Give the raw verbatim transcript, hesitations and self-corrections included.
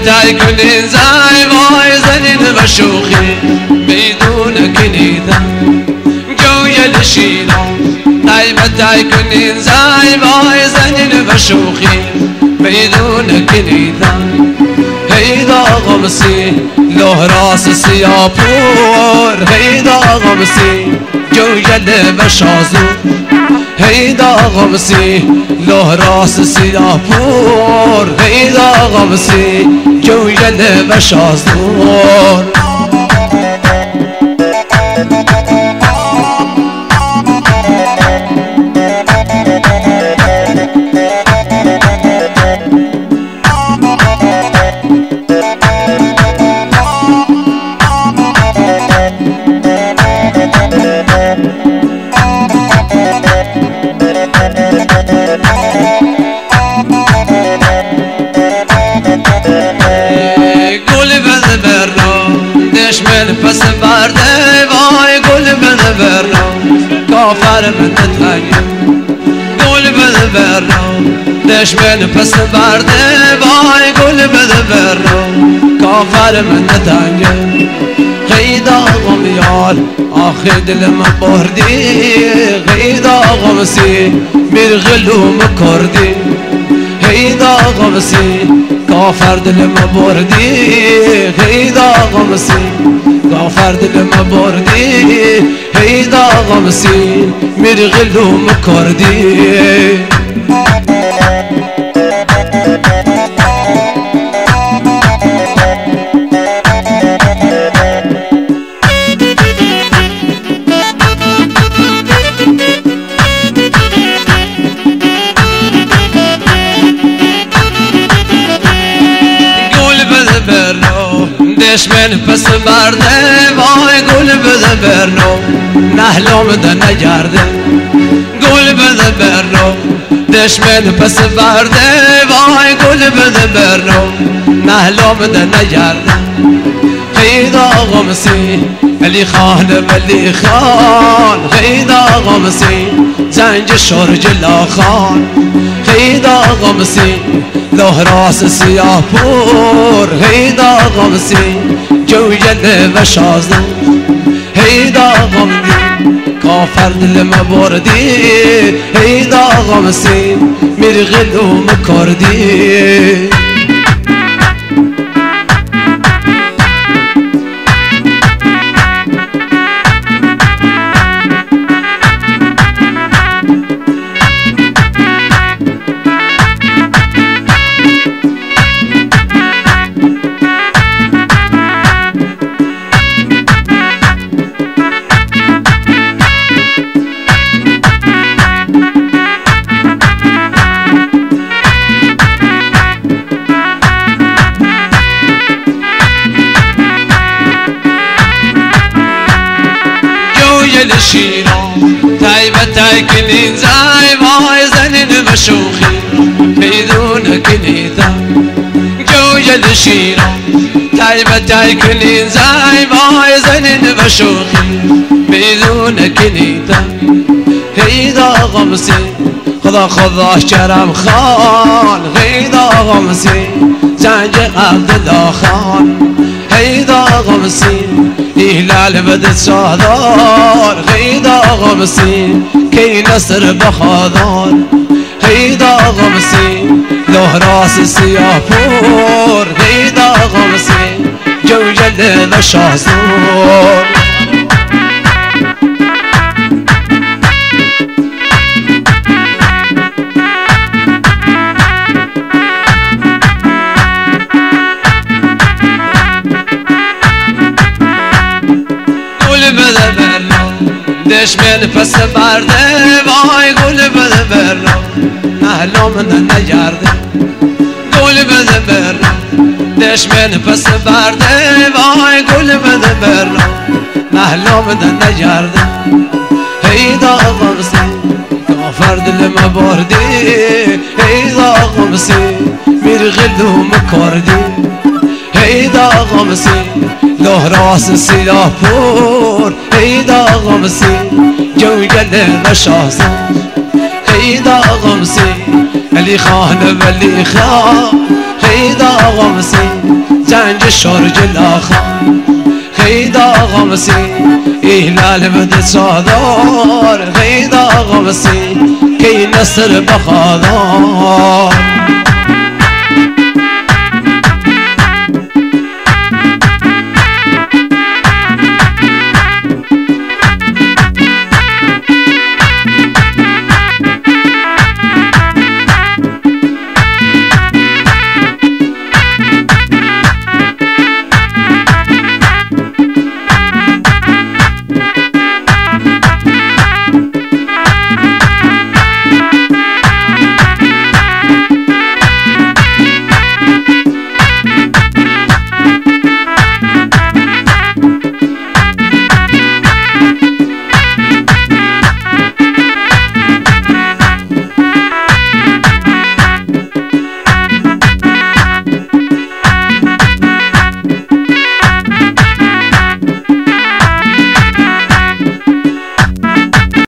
تای کنین زای وای زنین و شوخی بدون کنیدا جوی لشیران تای تای کنین زای وای زنین و شوخی بدون کنیدا هیدا غمسی له راس سیاپور هیدا غمسی جوی و شازو هیدا غمسی له راس سیاپور هیدا غمسی جوی و شازور پس برده وای گل بده برنو کافر من تنگه گل بده برنو دشمن پس برده وای گل بده برنو کافر من تنگه غیدا غم یار آخر دلم بردی غیدا غمسی بیر غلوم کردی غیدا غمسی کافر دلم بردی غیدا غمسی کافر دلم بردی هیدا غمسی میر غلوم کردی دشمن پس برده وای گل بده برنو نهلام ده نگرده گل بده برنو دشمن پس برده وای گل بده برنو نهلام ده نگرده غیدا غمسی علی خان ولی خان غیدا غمسی زنج شرج لا خان غیدا غمسی له راس سیاپور هیدا غمسی جویل و شازو هیدا غمسی کافر دلم بردی هیدا غمسی میر غلوم کردی شیران تای و تای کنین زای وای زنین و شوخی بدون کنیدا جوی شیران تای و تای کنین زای وای زنین و شوخی بدون کنیدا هیدا غمسی خدا خدا کرم خان هیدا غمسی زنج عبدالله خان هیدا غمسی ایلال بد سادار هیدا غمسی کی نصر بخادار هیدا غمسی له راس سیاپور هیدا غمسی جوجل و شازور دشمن پس برده وای گل بده برنو نهلام ده نگرده گل بده برنو دشمن پس برده وای گل بده برنو نهلام ده نگرده هیدا غمسی کافر دلم بردی هیدا غمسی میر غلوم کردی هیدا غمسی له راس سیاپور هیدا غمسی جوگل و شازور هیدا غمسی علی خان ولی خان خیدا غمسی جنج شارج لاخان خیدا غمسی ایلال بده صادار خیدا غمسی کی نصر بخادار